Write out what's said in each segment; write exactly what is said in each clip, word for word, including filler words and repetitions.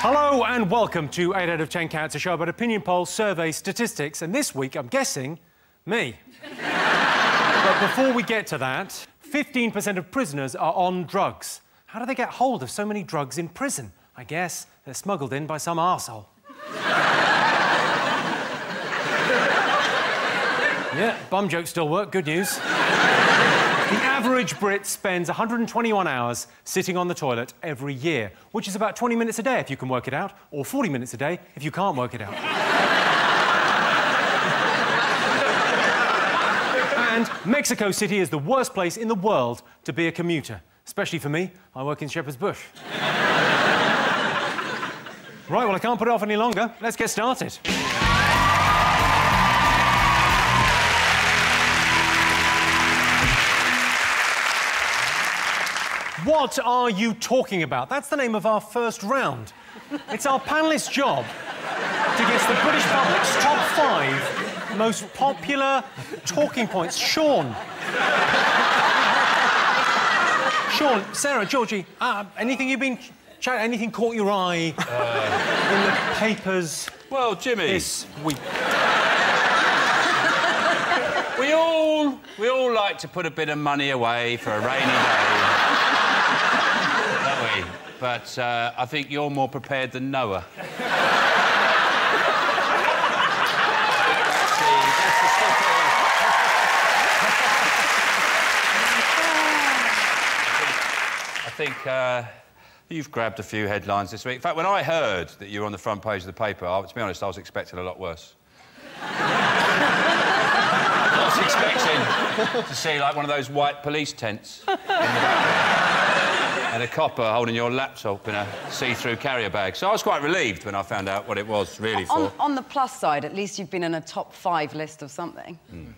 Hello and welcome to eight out of ten Cats, a show about opinion polls, surveys, statistics, and this week, I'm guessing, me. But before we get to that, fifteen percent of prisoners are on drugs. How do they get hold of so many drugs in prison? I guess they're smuggled in by some arsehole. Yeah, bum jokes still work, good news. The average Brit spends one hundred twenty-one hours sitting on the toilet every year, which is about twenty minutes a day if you can work it out, or forty minutes a day if you can't work it out. And Mexico City is the worst place in the world to be a commuter, especially for me. I work in Shepherd's Bush. Right, well, I can't put it off any longer. Let's get started. What are you talking about? That's the name of our first round. It's our panellists' job to guess the British public's top five most popular talking points. Sean. Sean, Sarah, Georgie, uh, anything you've been... anything caught your eye uh... in the papers? Well, Jimmy... This week. we all... we all like to put a bit of money away for a rainy day. Don't we? But uh, I think you're more prepared than Noah. I think uh, you've grabbed a few headlines this week. In fact, when I heard that you were on the front page of the paper, I, to be honest, I was expecting a lot worse. I was expecting to see, like, one of those white police tents in the background and a copper holding your laptop in a see-through carrier bag. So I was quite relieved when I found out what it was really for. On, on the plus side, at least you've been in a top five list of something. Mm.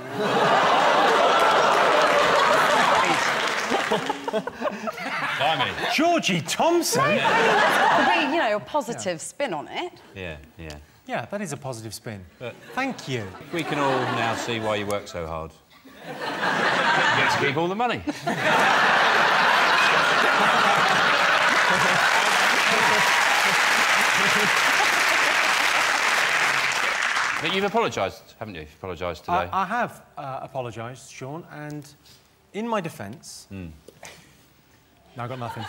Blimey. Georgie Thompson? Right, I mean, that's got to be, you know, a positive yeah. spin on it. Yeah, yeah. Yeah, that is a positive spin. But thank you. We can all now see why you work so hard. You get to keep all the money. But you've apologised, haven't you? You've apologised today. I, I have uh, apologised, Sean, and in my defence... Mm. No, I got nothing.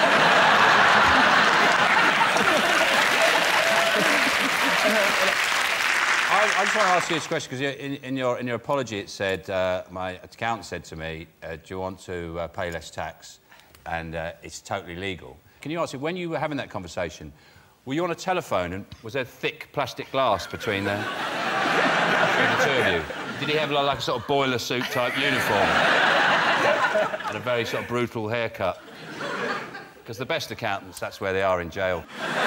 I, I just want to ask you this question, because in, in, your, in your apology it said, uh, my accountant said to me, uh, do you want to uh, pay less tax? And uh, it's totally legal. Can you answer, when you were having that conversation, were you on a telephone and was there thick plastic glass between the, between the two of you? Did he have like, like a sort of boiler suit type uniform? And a very sort of brutal haircut? Because the best accountants, that's where they are, in jail.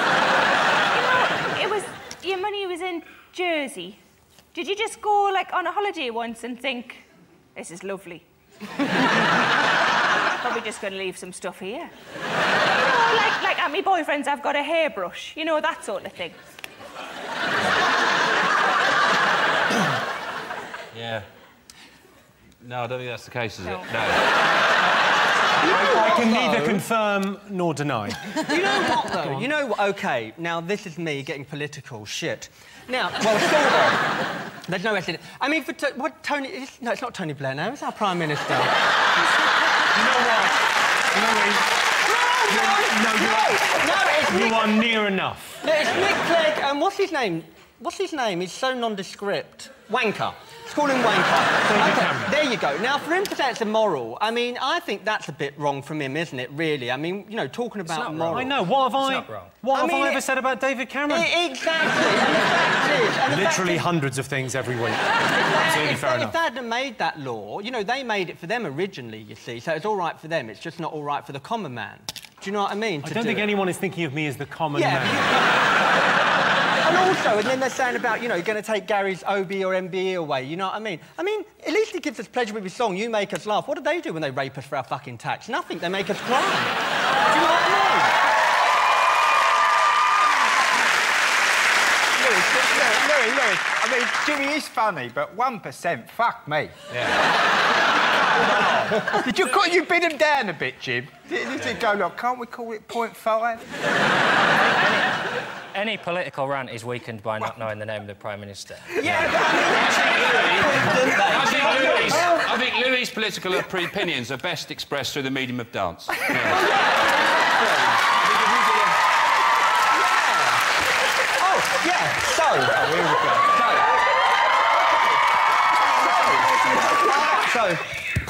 It was... your money was in Jersey. Did you just go, like, on a holiday once and think, this is lovely? Probably just going to leave some stuff here. You know, like, like at my boyfriend's, I've got a hairbrush. You know, that sort of thing. Yeah. No, I don't think that's the case, is no. it? No. I, I can neither confirm nor deny. You know what, though? You know what? OK, now, this is me getting political. Shit. Now, well, sort of. There's no S in it. I mean, for... To what, Tony... It's, no, it's not Tony Blair now. It's our Prime Minister. You know what? You know what? No, no, no, no, no, it's You Nick... are near enough. No, it's Nick Clegg, and um, what's his name? What's his name? He's so nondescript. Wanker. Let's call him Wanker. Okay, there you go. Now, for him to say it's immoral, I mean, I think that's a bit wrong from him, isn't it, really? I mean, you know, talking about moral... I know. What have I... What I have mean, I ever said about David Cameron? It, exactly. And the fact is... And the Literally fact hundreds of things every week. Absolutely fair enough. If they hadn't made that law, you know, they made it for them originally, you see, so it's all right for them. It's just not all right for the common man. Do you know what I mean? I don't think it. anyone is thinking of me as the common yeah, man. And also, and then they're saying about, you know, you're going to take Gary's O B or M B E away, you know what I mean? I mean, at least he gives us pleasure with his song, You Make Us Laugh. What do they do when they rape us for our fucking tax? Nothing. They make us cry. Do you know what I mean? Lewis, Lewis, Lewis, Lewis, I mean, Jimmy is funny, but one percent, fuck me. Yeah. Did you, you beat him down a bit, Jim? Did, did yeah. it go, like, can't we call it point five? any political rant is weakened by not knowing the name of the Prime Minister. Yeah, but I I think Louis, I think Louis' political opinions are best expressed through the medium of dance. Oh, yeah, so... Oh, here we go. So... So...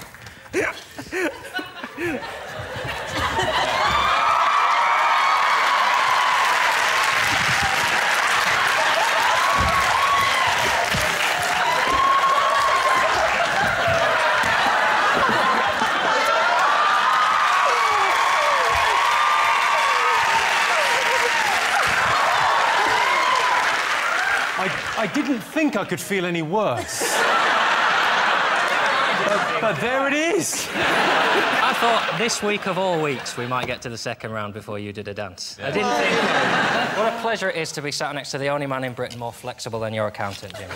I, I didn't think I could feel any worse. but, but there it is. I thought this week of all weeks we might get to the second round before you did a dance. Yeah. I didn't think... What a pleasure it is to be sat next to the only man in Britain more flexible than your accountant, Jimmy.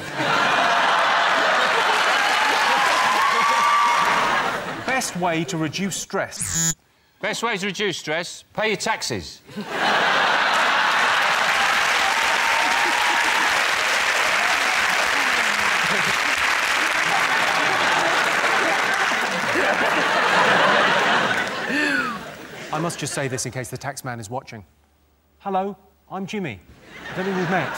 Best way to reduce stress. Best way to reduce stress? Pay your taxes. I must just say this in case the taxman is watching. Hello, I'm Jimmy. I don't think we've met.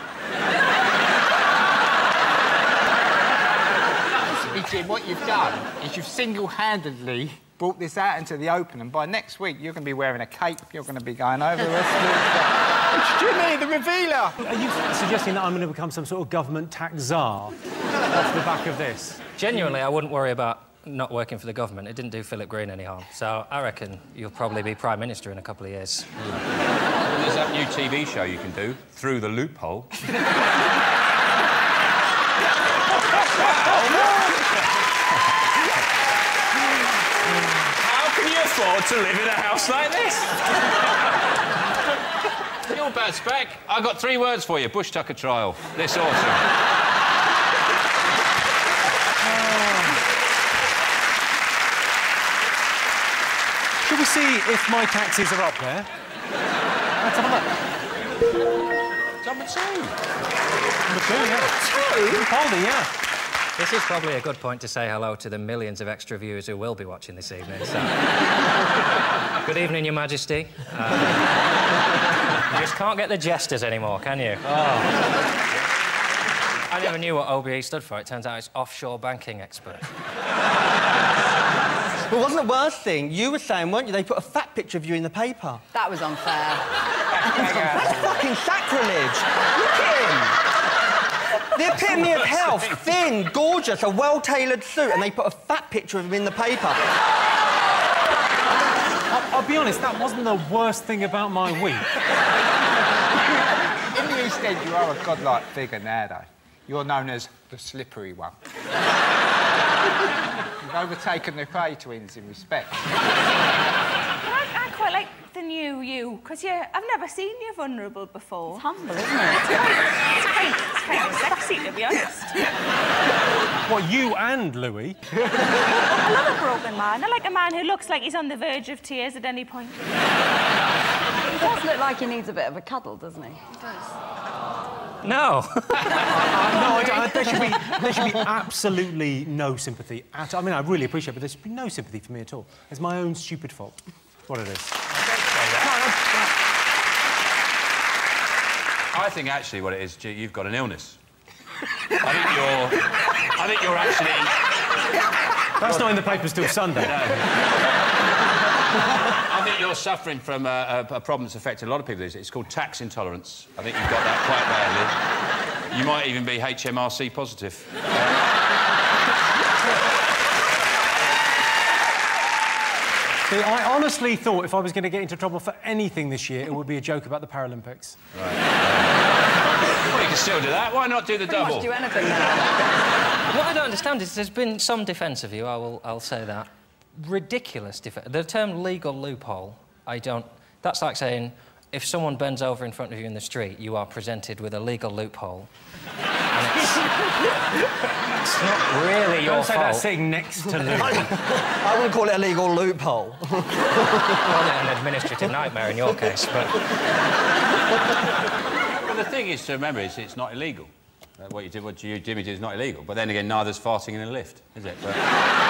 Jim, what you've done is you've single-handedly brought this out into the open, and by next week you're going to be wearing a cape, you're going to be going over the rest of the... It's Jimmy, the revealer! Are you suggesting that I'm going to become some sort of government tax czar off the back of this? Genuinely, I wouldn't worry about not working for the government. It didn't do Philip Green any harm. So I reckon you'll probably be Prime Minister in a couple of years. Well, there's that new T V show you can do, Through the Loophole. How can you afford to live in a house like this? You're bad spec. I've got three words for you. Bush Tucker trial. This autumn. Shall we see if my taxes are up there? Let's have a look. Number two. Number two, yeah. Two? Holding, yeah. This is probably a good point to say hello to the millions of extra viewers who will be watching this evening. So. Good evening, Your Majesty. Uh, you just can't get the jesters anymore, can you? Oh. I never knew what O B E stood for. It turns out it's Offshore Banking Expert. But wasn't the worst thing? You were saying, weren't you, they put a fat picture of you in the paper. That was unfair. That's fucking sacrilege. Look at him. The epitome of health, thin, gorgeous, a well-tailored suit, and they put a fat picture of him in the paper. I'll, I'll be honest, that wasn't the worst thing about my week. In the East End, you are a godlike figure now, though. You're known as the slippery one. You've overtaken the Cray twins in respect. I, I quite like the new you, because you I've never seen you vulnerable before. It's humble, isn't it? It's quite, it's quite sexy, to be honest. What, you and Louis? I love a broken man. I like a man who looks like he's on the verge of tears at any point. He does look like he needs a bit of a cuddle, doesn't he? He does. No. uh, no, I don't, there, should be, there should be absolutely no sympathy at all. I mean, I really appreciate it, but there should be no sympathy for me at all. It's my own stupid fault. What it is. I think actually what it is, you've got an illness. I think you're... I think you're actually... That's not in the papers till Sunday. No. I think you're suffering from a, a, a problem that's affected a lot of people. It's called tax intolerance. I think you've got that quite badly. You might even be H M R C positive. See, I honestly thought if I was going to get into trouble for anything this year, it would be a joke about the Paralympics. Right. Well, you can still do that. Why not do the Pretty double? much do anything now. What I don't understand is there's been some defence of you, I will, I'll say that. Ridiculous defence. The term legal loophole, I don't... That's like saying if someone bends over in front of you in the street, you are presented with a legal loophole. And it's, it's not really your Don't say fault. that sitting next to Louis. I wouldn't call it a legal loophole. Well, an administrative nightmare in your case, but... thing is to remember is it's not illegal. Uh, what you did, what you, Jimmy did is not illegal. But then again, neither's farting in a lift, is it? But...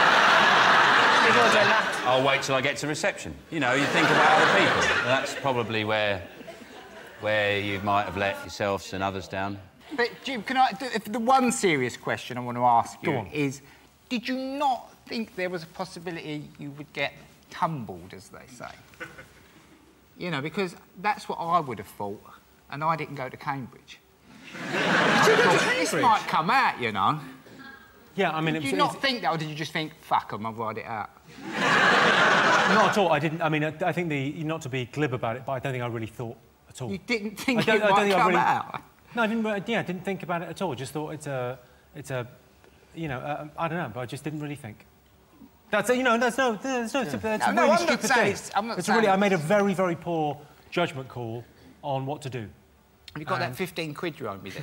I'll wait till I get to reception. You know, you think about other people. That's probably where, where you might have let yourselves and others down. But, Jim, can I... If the one serious question I want to ask you is, did you not think there was a possibility you would get tumbled, as they say? You know, because that's what I would have thought, and I didn't go to Cambridge. Did you go to Cambridge? This might come out, you know. Yeah, I mean... Did it was, you not it, think that, or did you just think, fuck 'em, I'll write it out? Not at all. I didn't... I mean, I, I think the... Not to be glib about it, but I don't think I really thought at all. You didn't think I don't, it I might don't think come I really, out? No, I didn't... Yeah, I didn't think about it at all. Just thought it's a... It's a... You know, uh, I don't know, but I just didn't really think. That's... You know, that's no... There's no... That's No, a no, really I'm stupid not saying thing. it's- I'm not it's saying really... I it's- made a very, very poor judgment call on what to do. Have you got And- that fifteen quid you owe me then?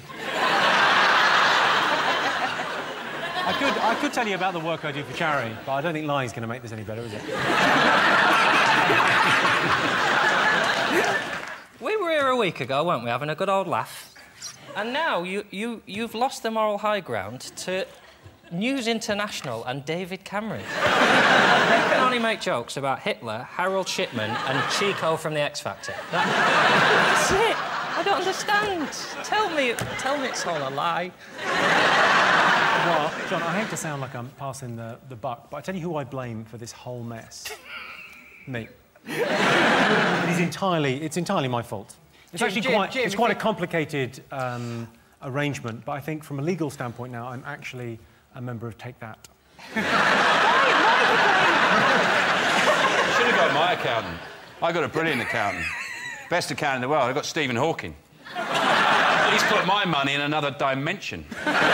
I could, I could tell you about the work I do for charity, but I don't think lying's going to make this any better, is it? We were here a week ago, weren't we, having a good old laugh? And now you, you, you've lost the moral high ground to News International and David Cameron. They can only make jokes about Hitler, Harold Shipman and Chico from the X Factor. That, that's it. I don't understand. Tell me, tell me it's all a lie. Well, John, I hate to sound like I'm passing the, the buck, but I tell you who I blame for this whole mess. Me. It is entirely... It's entirely my fault. It's Jim, actually Jim, quite... Jim, it's quite a complicated um, arrangement, but I think from a legal standpoint now, I'm actually a member of Take That. You should have got my accountant. I got a brilliant accountant. Best accountant in the world. I got Stephen Hawking. He's put my money in another dimension.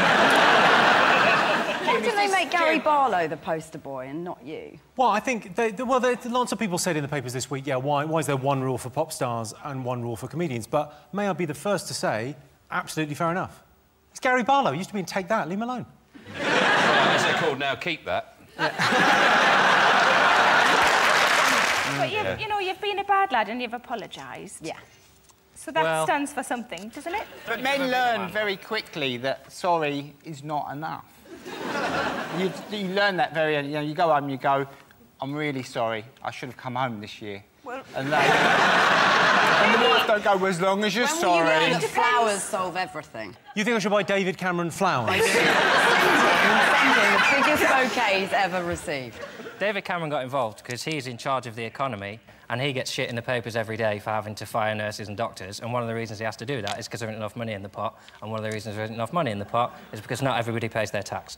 Why didn't they make Gary Barlow the poster boy and not you? Well, I think... They, they, well, they, lots of people said in the papers this week, yeah, why, why is there one rule for pop stars and one rule for comedians? But may I be the first to say, absolutely fair enough. It's Gary Barlow. He used to be in Take That. Leave him alone. Well, as they're called now, Keep That. But you've, yeah. you know, you've been a bad lad and you've apologised. Yeah. So that Well- stands for something, doesn't it? But men learn very quickly that sorry is not enough. you, you learn that very... You know, you go home and you go, I'm really sorry, I should have come home this year. Well... And they... and the wife don't go, well, as long as you're When sorry... will you learn that flowers solve everything? You think I should buy David Cameron flowers? Send him the biggest bouquets ever received. David Cameron got involved because he's in charge of the economy and he gets shit in the papers every day for having to fire nurses and doctors, and one of the reasons he has to do that is because there isn't enough money in the pot, and one of the reasons there isn't enough money in the pot is because not everybody pays their tax.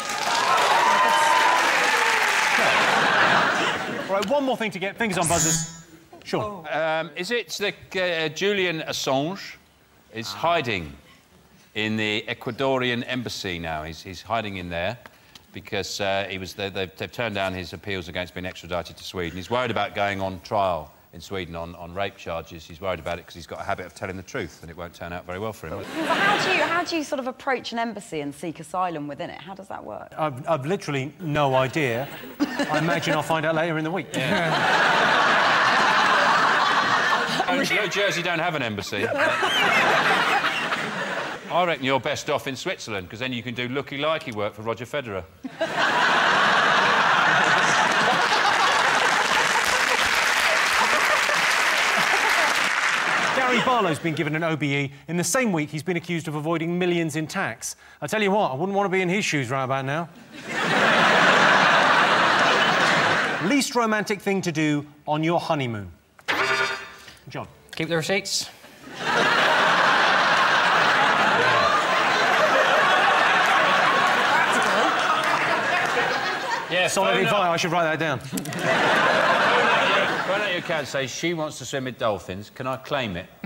Right, one more thing to get fingers on buzzers. Sure. Um, is it that uh, Julian Assange is ah. hiding in the Ecuadorian embassy now? He's, he's hiding in there because uh, he was they, they've, they've turned down his appeals against being extradited to Sweden. He's worried about going on trial in Sweden on, on rape charges. He's worried about it because he's got a habit of telling the truth and it won't turn out very well for him. But how do you, how do you sort of approach an embassy and seek asylum within it? How does that work? I've, I've literally no idea. I imagine I'll find out later in the week. Yeah. Oh, New Jersey don't have an embassy. I reckon you're best off in Switzerland, because then you can do looky-likey work for Roger Federer. Gary Barlow's been given an O B E in the same week he's been accused of avoiding millions in tax. I tell you what, I wouldn't want to be in his shoes right about now. Least romantic thing to do on your honeymoon? John. Keep the receipts. Yeah, solid advice. I should write that down. Phone out your account, say she wants to swim with dolphins. Can I claim it?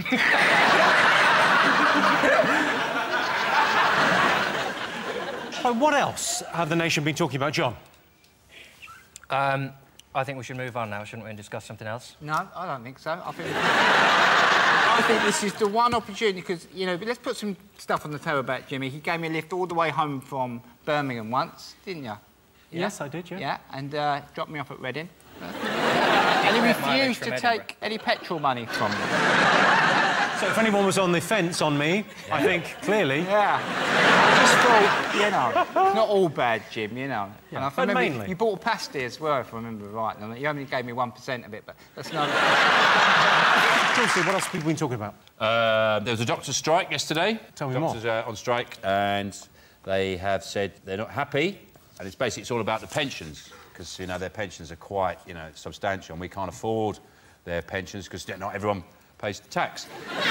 So what else have the nation been talking about, John? Um, I think we should move on now, shouldn't we, and discuss something else? No, I don't think so. I think, I think this is the one opportunity, because, you know, let's put some stuff on the table about Jimmy. He gave me a lift all the way home from Birmingham once, didn't you? Yeah? Yes, I did, yeah. Yeah, and uh, dropped me off at Reading. And he refused to take any petrol money from me. So if anyone was on the fence on me, yeah. I think, clearly... Yeah. I just thought, you know, it's not all bad, Jim, you know. Yeah, and I but remember mainly. You bought a pasty as well, if I remember right. And you only gave me one percent of it, but that's not... Seriously, what else have we been talking about? Uh, there was a doctor's strike yesterday. Tell me doctors more. Doctors are on strike, and they have said they're not happy, and it's basically it's all about the pensions, because, you know, their pensions are quite, you know, substantial, and we can't afford their pensions, because not everyone pays the tax.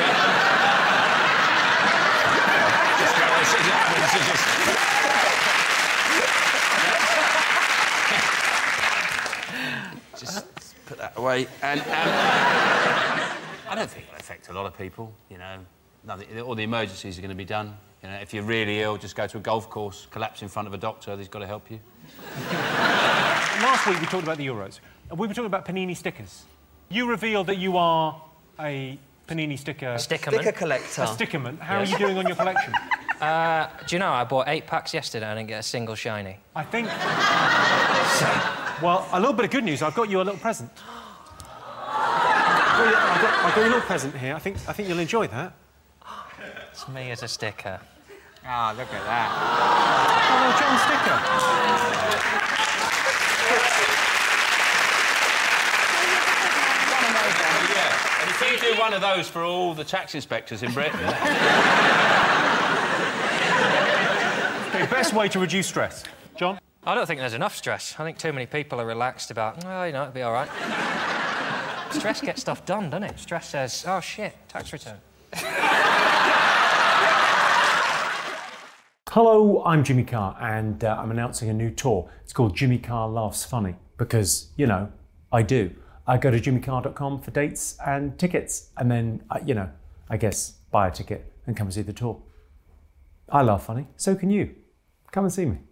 Just put that away. And um, I don't think it'll affect a lot of people, you know. Nothing, all the emergencies are going to be done. You know, if you're really ill, just go to a golf course, collapse in front of a doctor, he's got to help you. Last week we talked about the Euros, and we were talking about Panini stickers. You revealed that you are a Panini sticker... A stickerman. Sticker collector. A stickerman. How Yes. are you doing on your collection? Uh, do you know, I bought eight packs yesterday and I didn't get a single shiny. I think... Well, a little bit of good news. I've got you a little present. I've, got you, I've, got, I've got you a little present here. I think, I think you'll enjoy that. It's me as a sticker. Ah, oh, look at that. Oh, John Sticker. Yeah, and if you do one of those for all the tax inspectors in Britain... The best way to reduce stress. John? I don't think there's enough stress. I think too many people are relaxed about, oh, you know, it'll be all right. Stress gets stuff done, doesn't it? Stress says, oh, shit, tax return. Hello, I'm Jimmy Carr, and uh, I'm announcing a new tour. It's called Jimmy Carr Laughs Funny, because, you know, I do. I go to jimmy carr dot com for dates and tickets, and then, uh, you know, I guess, buy a ticket and come and see the tour. I laugh funny, so can you. Come and see me.